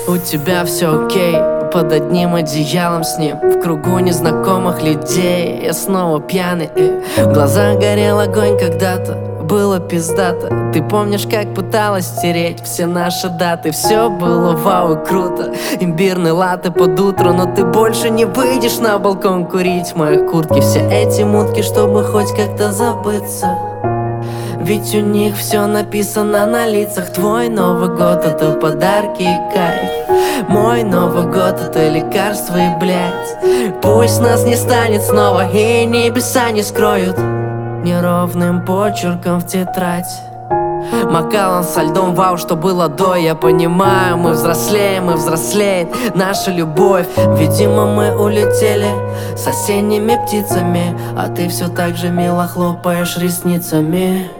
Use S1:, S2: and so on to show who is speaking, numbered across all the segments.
S1: У тебя все окей, под одним одеялом с ним, в кругу незнакомых людей. Я снова пьяный, в глазах горел огонь когда-то, было пиздато. Ты помнишь, как пыталась стереть все наши даты? Все было вау и круто, имбирный латте под утро. Но ты больше не выйдешь на балкон курить в моих куртке. Все эти мутки, чтобы хоть как-то забыться, ведь у них все написано на лицах. Твой Новый год — это подарки и кайф, мой Новый год — это лекарство и блядь. Пусть нас не станет снова и небеса не скроют неровным почерком в тетрадь. Макалан со льдом, вау, что было до. Я понимаю, мы взрослеем, и взрослеет наша любовь. Видимо, мы улетели с осенними птицами, а ты все так же мило хлопаешь ресницами.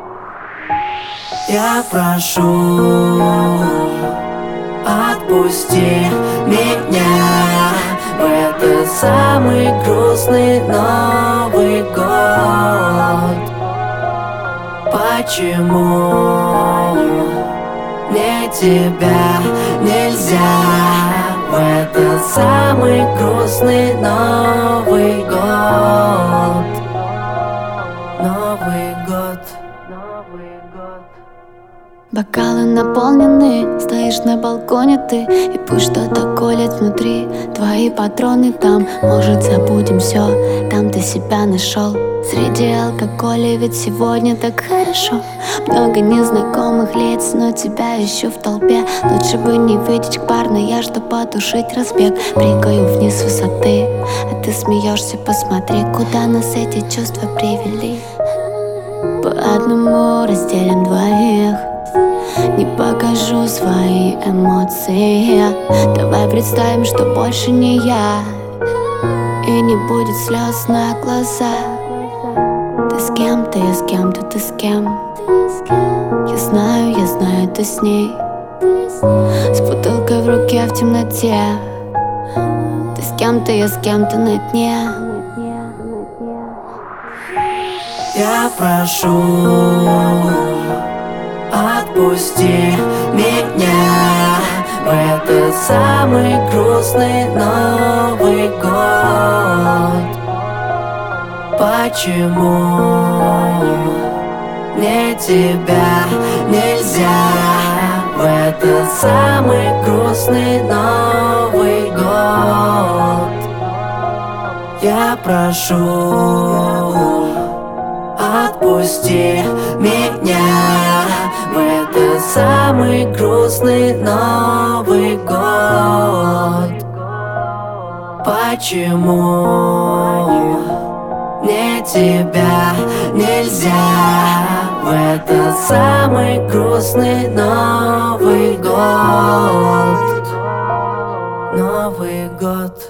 S1: Я прошу, отпусти меня в этот самый грустный Новый год. Почему мне тебя нельзя в этот самый грустный Новый год? Новый год, Новый год.
S2: Бокалы наполнены, стоишь на балконе ты, и пусть что-то колет внутри. Твои патроны там, может забудем все, там ты себя нашел. Среди алкоголя, ведь сегодня так хорошо. Много незнакомых лиц, но тебя ищу в толпе. Лучше бы не выйти к барной, я чтоб потушить разбег. Прыгаю вниз с высоты, а ты смеешься, посмотри, куда нас эти чувства привели. По одному разделим двоих, не покажу свои эмоции. Давай представим, что больше не я, и не будет слез на глазах. Ты с кем-то, я с кем-то, ты с кем? Я знаю, ты с ней, с бутылкой в руке в темноте. Ты с кем-то, я с кем-то на дне.
S1: Я прошу, отпусти меня в этот самый грустный Новый год. Почему мне тебя нельзя в этот самый грустный Новый год? Я прошу, отпусти меня в этот самый грустный Новый год. Почему мне тебя нельзя в этот самый грустный Новый год? Новый год.